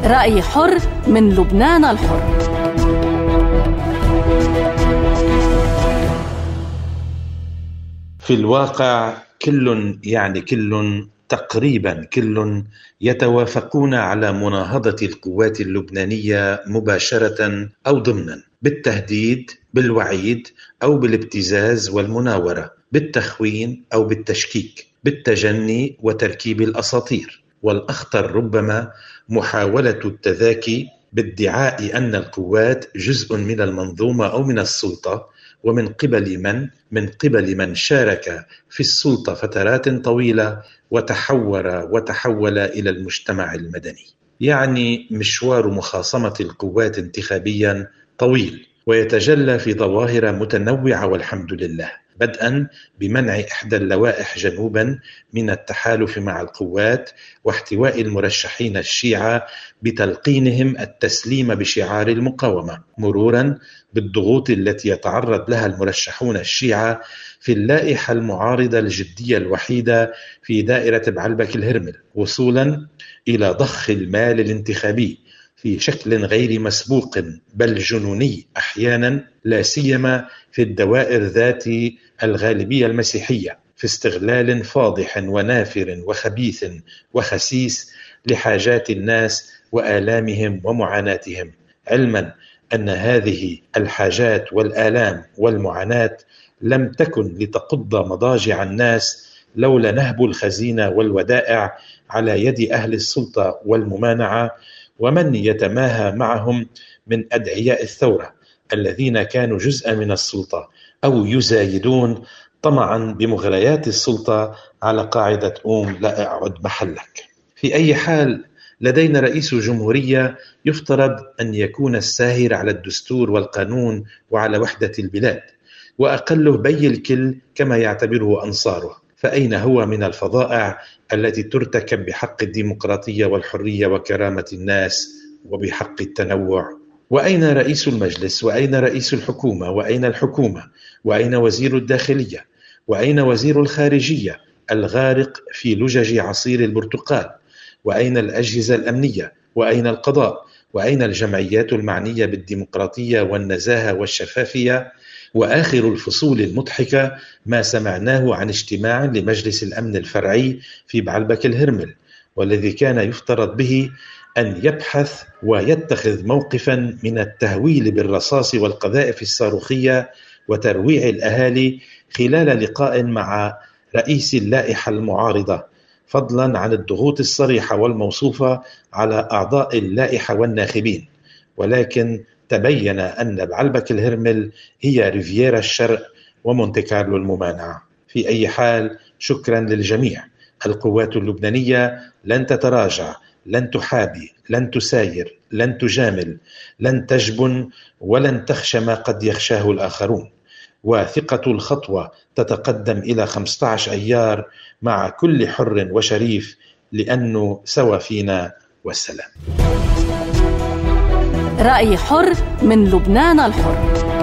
رأي حر من لبنان الحر. في الواقع كل تقريبا كل يتوافقون على مناهضة القوات اللبنانية مباشرة أو ضمنا، بالتهديد، بالوعيد أو بالابتزاز والمناورة، بالتخوين أو بالتشكيك، بالتجني وتركيب الأساطير، والأخطر ربما محاولة التذاكي بادعاء أن القوات جزء من المنظومة أو من السلطة، ومن قبل من شارك في السلطة فترات طويلة وتحول إلى المجتمع المدني. يعني مشوار مخاصمة القوات انتخابيا طويل، ويتجلى في ظواهر متنوعة والحمد لله، بدءا بمنع إحدى اللوائح جنوبا من التحالف مع القوات واحتواء المرشحين الشيعة بتلقينهم التسليم بشعار المقاومة، مرورا بالضغوط التي يتعرض لها المرشحون الشيعة في اللائحة المعارضة الجدية الوحيدة في دائرة بعلبك الهرمل، وصولا إلى ضخ المال الانتخابي في شكل غير مسبوق بل جنوني أحيانا، لا سيما في الدوائر ذات الغالبية المسيحية، في استغلال فاضح ونافر وخبيث وخسيس لحاجات الناس وآلامهم ومعاناتهم، علما أن هذه الحاجات والآلام والمعاناة لم تكن لتقض مضاجع الناس لولا نهب الخزينة والودائع على يد أهل السلطة والممانعة ومن يتماهى معهم من أدعياء الثورة الذين كانوا جزءا من السلطة أو يزايدون طمعا بمغريات السلطة على قاعدة قوم لا أقعد محلك. في أي حال لدينا رئيس جمهورية يفترض أن يكون الساهر على الدستور والقانون وعلى وحدة البلاد، وأقله بي الكل كما يعتبره أنصاره، فأين هو من الفظائع التي ترتكب بحق الديمقراطية والحرية وكرامة الناس وبحق التنوع؟ وأين رئيس المجلس؟ وأين رئيس الحكومة؟ وأين الحكومة؟ وأين وزير الداخلية؟ وأين وزير الخارجية الغارق في لجج عصير البرتقال؟ وأين الأجهزة الأمنية؟ وأين القضاء؟ وأين الجمعيات المعنية بالديمقراطية والنزاهة والشفافية؟ وآخر الفصول المضحكة ما سمعناه عن اجتماع لمجلس الأمن الفرعي في بعلبك الهرمل، والذي كان يفترض به أن يبحث ويتخذ موقفا من التهويل بالرصاص والقذائف الصاروخية وترويع الأهالي خلال لقاء مع رئيس اللائحة المعارضة، فضلا عن الضغوط الصريحة والموصوفة على أعضاء اللائحة والناخبين. ولكن تبين أن بعلبك الهرمل هي ريفييرا الشرق ومونتي كارلو الممانعة. في أي حال شكرا للجميع. القوات اللبنانية لن تتراجع، لن تحابي، لن تساير، لن تجامل، لن تجبن، ولن تخشى ما قد يخشاه الآخرون، وثقة الخطوة تتقدم إلى 15 أيار مع كل حر وشريف، لأنه سوى فينا والسلام. رأي حر من لبنان الحر.